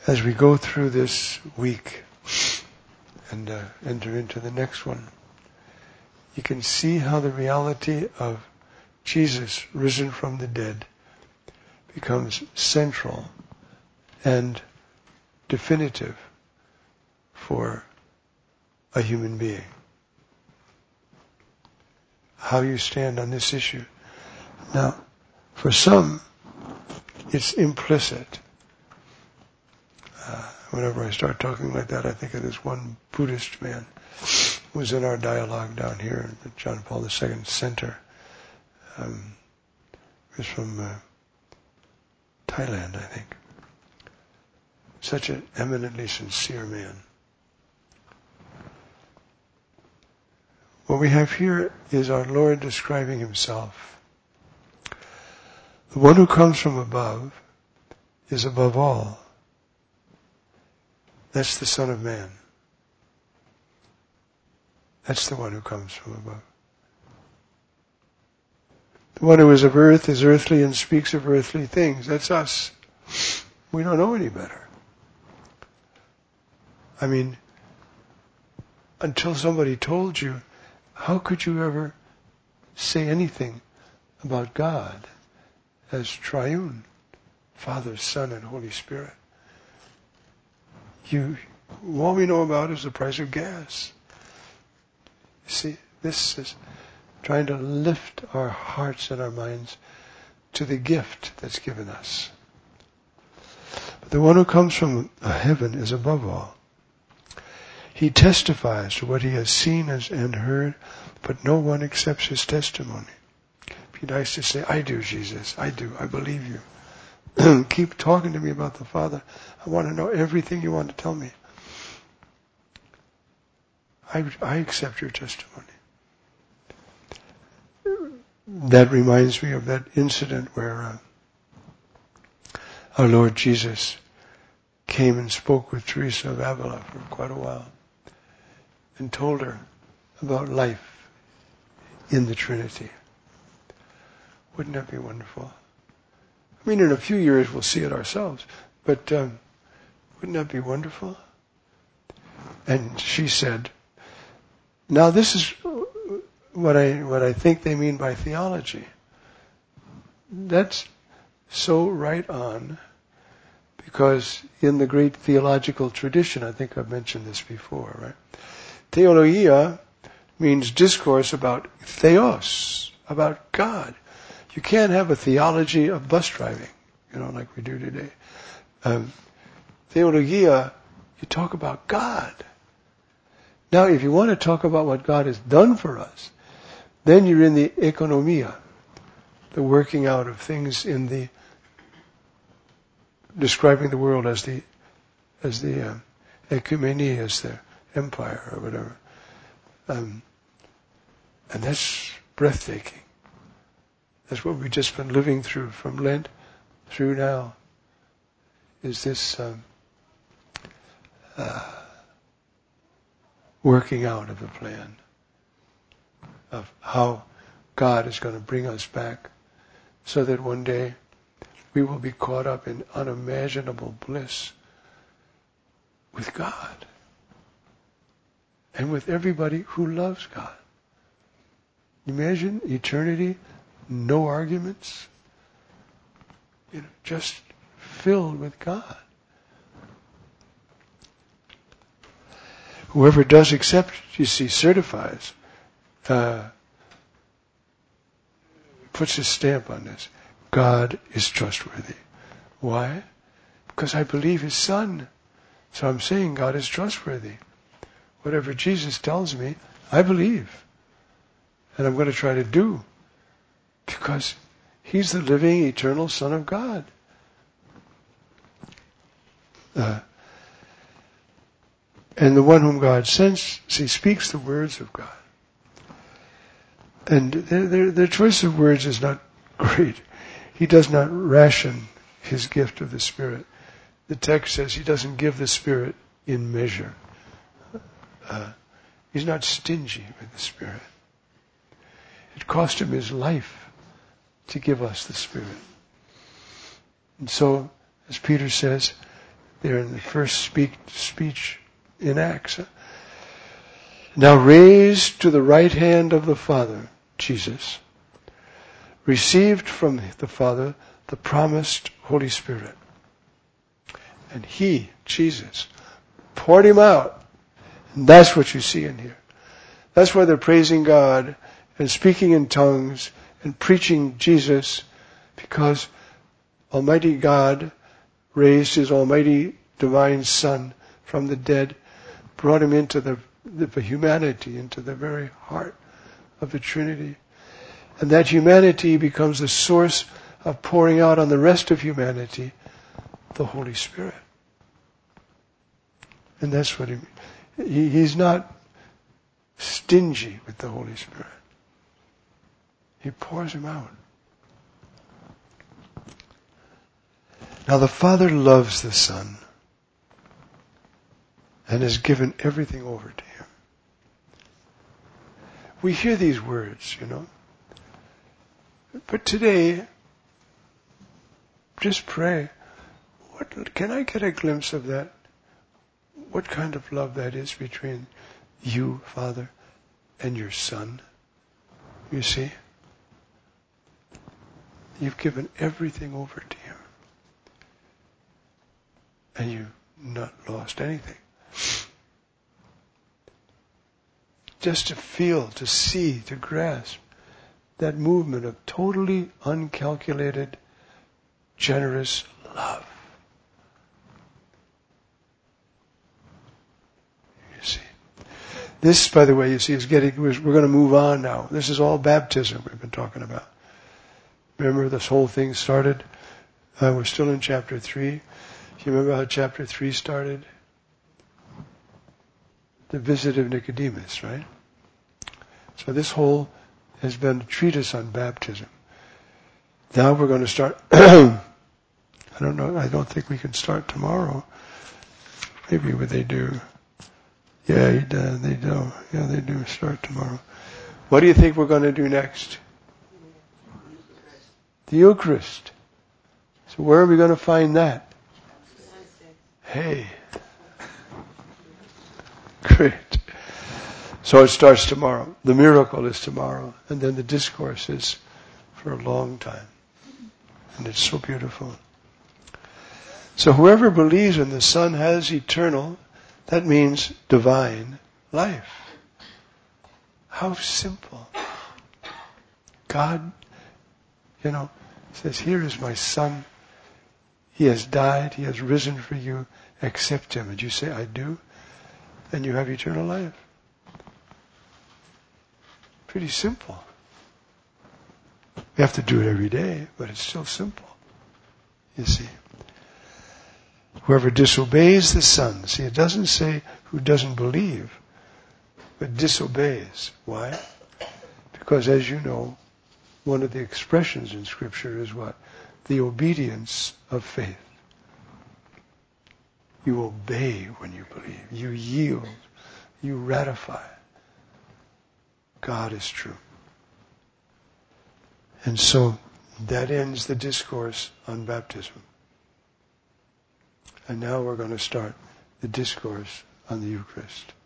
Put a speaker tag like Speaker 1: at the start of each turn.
Speaker 1: as we go through this week and enter into the next one, you can see how the reality of Jesus risen from the dead becomes central and definitive for a human being. How you stand on this issue. Now, for some, it's implicit. Whenever I start talking like that, I think of this one Buddhist man who was in our dialogue down here at the John Paul II Center. He was from Thailand, I think. Such an eminently sincere man. What we have here is our Lord describing himself. The one who comes from above is above all. That's the Son of Man. That's the one who comes from above. The one who is of earth is earthly and speaks of earthly things. That's us. We don't know any better. I mean, until somebody told you, how could you ever say anything about God as triune, Father, Son, and Holy Spirit? All we know about is the price of gas. See, this is trying to lift our hearts and our minds to the gift that's given us. But the one who comes from heaven is above all. He testifies to what he has seen and heard, but no one accepts his testimony. It'd be nice to say, I do, Jesus. I do. I believe you. Keep talking to me about the Father. I want to know everything you want to tell me. I accept your testimony. That reminds me of that incident where our Lord Jesus came and spoke with Teresa of Avila for quite a while and told her about life in the Trinity. Wouldn't that be wonderful? I mean, in a few years we'll see it ourselves, but wouldn't that be wonderful? And she said, now this is what I think they mean by theology. That's so right on, because in the great theological tradition, I think I've mentioned this before, right? Theologia means discourse about theos, about God. You can't have a theology of bus driving, like we do today. Theologia, you talk about God. Now, if you want to talk about what God has done for us, then you're in the economia, the working out of things in the describing the world as the ecumeny, as the empire or whatever, and that's breathtaking. That's what we've just been living through from Lent through now. Is this working out of the plan of how God is going to bring us back so that one day we will be caught up in unimaginable bliss with God and with everybody who loves God. Imagine eternity, no arguments, just filled with God. Whoever does accept, you see, certifies, puts his stamp on this. God is trustworthy. Why? Because I believe his Son. So I'm saying God is trustworthy. Whatever Jesus tells me, I believe. And I'm going to try to do. Because he's the living, eternal Son of God. And the one whom God sends, he speaks the words of God. And their choice of words is not great. He does not ration his gift of the Spirit. The text says he doesn't give the Spirit in measure. He's not stingy with the Spirit. It cost him his life to give us the Spirit. And so, as Peter says, there in the first speech in Acts. Now raised to the right hand of the Father, Jesus, received from the Father the promised Holy Spirit. And He, Jesus, poured Him out. And that's what you see in here. That's why they're praising God and speaking in tongues and preaching Jesus, because Almighty God raised His Almighty Divine Son from the dead, brought Him into the humanity, into the very heart of the Trinity. And that humanity becomes the source of pouring out on the rest of humanity the Holy Spirit. And that's what He's not stingy with the Holy Spirit. He pours Him out. Now the Father loves the Son and has given everything over to Him. We hear these words, But today, just pray. Can I get a glimpse of that? What kind of love that is between you, Father, and your Son? You see? You've given everything over to Him. And you've not lost anything. Just to feel, to see, to grasp that movement of totally uncalculated, generous love. You see. This, by the way, you see, we're going to move on now. This is all baptism we've been talking about. Remember this whole thing started? We're still in chapter 3. Do you remember how chapter 3 started? The visit of Nicodemus, right? So this whole has been a treatise on baptism. Now we're going to start. I don't know. I don't think we can start tomorrow. Maybe they do. Yeah, they do. Yeah, they do start tomorrow. What do you think we're going to do next? The Eucharist. So where are we going to find that? Hey. Great. So it starts tomorrow. The miracle is tomorrow. And then the discourse is for a long time. And it's so beautiful. So whoever believes in the Son has eternal, that means divine, life. How simple. God, says, here is my Son. He has died. He has risen for you. Accept Him. And you say, I do. And you have eternal life. Pretty simple. We have to do it every day, but it's still simple. You see. Whoever disobeys the Son. See, it doesn't say who doesn't believe, but disobeys. Why? Because as you know, one of the expressions in Scripture is what? The obedience of faith. You obey when you believe. You yield. You ratify. God is true. And so that ends the discourse on baptism. And now we're going to start the discourse on the Eucharist.